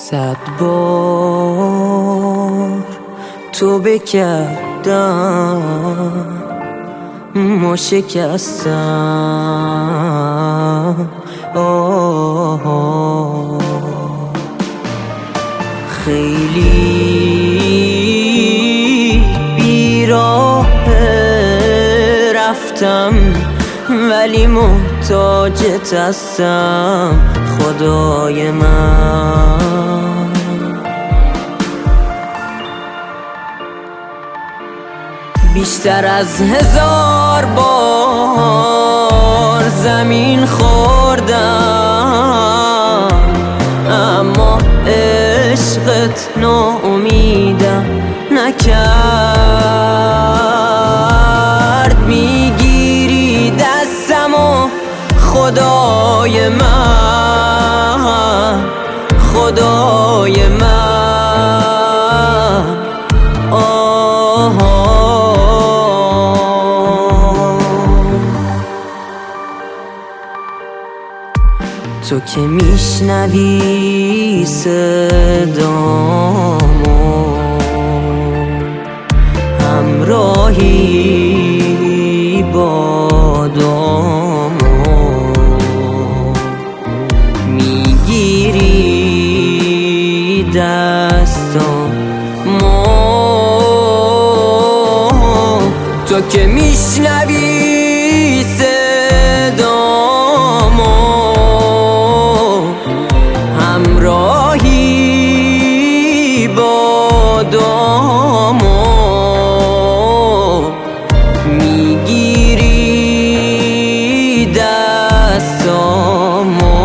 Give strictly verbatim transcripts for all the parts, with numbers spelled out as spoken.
صد بار تو بکردم ما شکستم. آه آه خیلی بیراه رفتم ولی محتاجت هستم خدای من. بیشتر از هزار بار زمین خوردم اما عشقت ناامیدم نکرد. میگیری دستم و خدای من خدای من. آه تو که میشنوی صدامو همراهی با دامو میگیری دستامو. تو که میشنوی صدامو همراهی با دامو میگیری دستامو.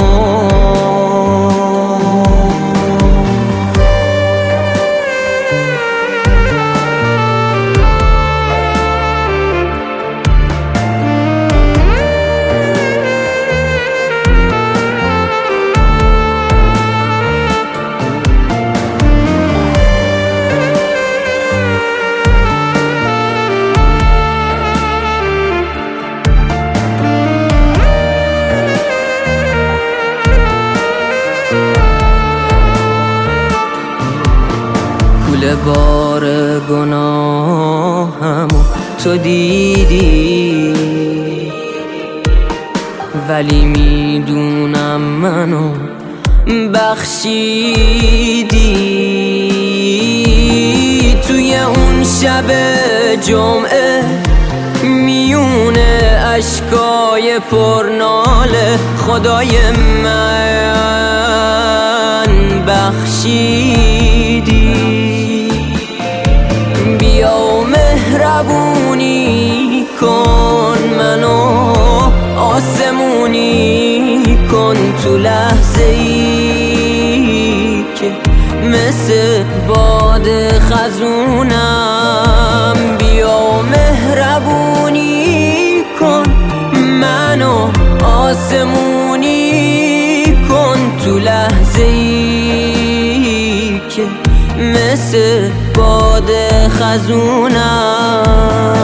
بار گناهمو تو دیدی ولی میدونم منو بخشیدی. توی اون شب جمعه میونه اشکای پرناله خدای من بخشیدی. بیا و مهربونی کن منو آسمونی کن تو لحظه ای که مثل باد خزونم. بیا و مهربونی کن منو آسمونی کن تو لحظه ای که مثل باد خزونم.